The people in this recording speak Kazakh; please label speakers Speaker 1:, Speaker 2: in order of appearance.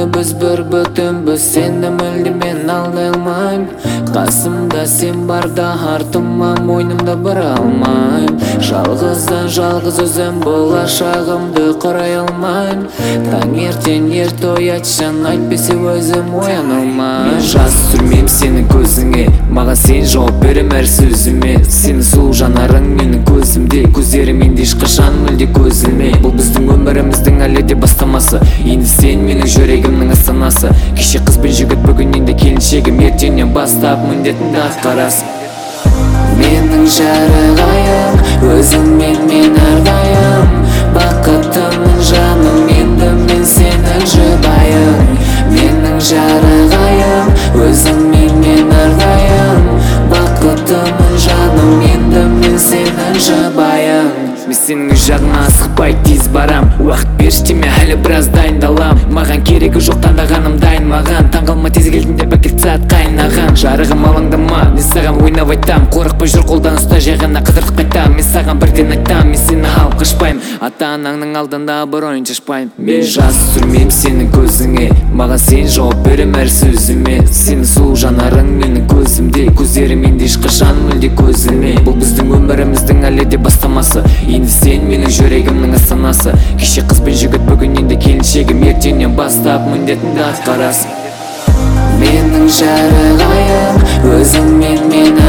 Speaker 1: біз бір бүтінбіз, сені мүлде мен алдай алмайм. Қасымда сен барда артыма мойнымда бұра алмайм. Жалғыздан жалғыз өзім болашағымды құрай алмайм. Таңертең ерте оятсаң айтпесе өзім ояна алмайм. Жас сүрмейм сені көзіңе, маған сен жауап берем әр сөзіме. Сені сұлу жанарың менің көзімде, көздерім енді ешқашан мүлде көзілмей. Бұл біздің өміріміздің әлі де бастамасы, енді сен менің жүрегімнің астанасы. Кеше қыз бен жігіт, бүгін енді келіншегім, ертеңнен бастап міндетіңді атқарасың. Менің жарығайым, өзіңмен мен әрдайым. Бақытымның жаным, енді мен сенің жұбайың. Менің жарығайым, өзіңмен мен әрдайым. Бақытымның жаным, енді мен сенің жұбайың. Мен сенің жағына асықпай тез барам, уақыт берші деме, әлі біраз дайындалам. Маған керегі жоқ, таңдағаным дайын маған. Таңғалма, тез келдің деп әкелді сәт қайнаған. Жарығым алаңдама, мен саған ойнап айтам. Қорықпай жүр, қолдан ұста, жай ғана қыдыртып қайтам. Мен саған бірден айтам, мен сені алып қашпайм, ата анаңның алдында абыройын шашпайм. Мен жас сүрмейм сенің көзіңе, маған сен жауап берем әр сөзіме. Сені сұлу жанарың менің көзімде, көздерім енді ешқашан мүлде көзілмей. Бұл біздің өміріміздің әлі де бастамасы, енді сен менің жүрегімнің астанасы. Кеше қыз бен жігіт, бүгін енді келіншегім, ертеңнен бастап міндетіңді атқарасың. Менің жарығайым, өзіңмен мен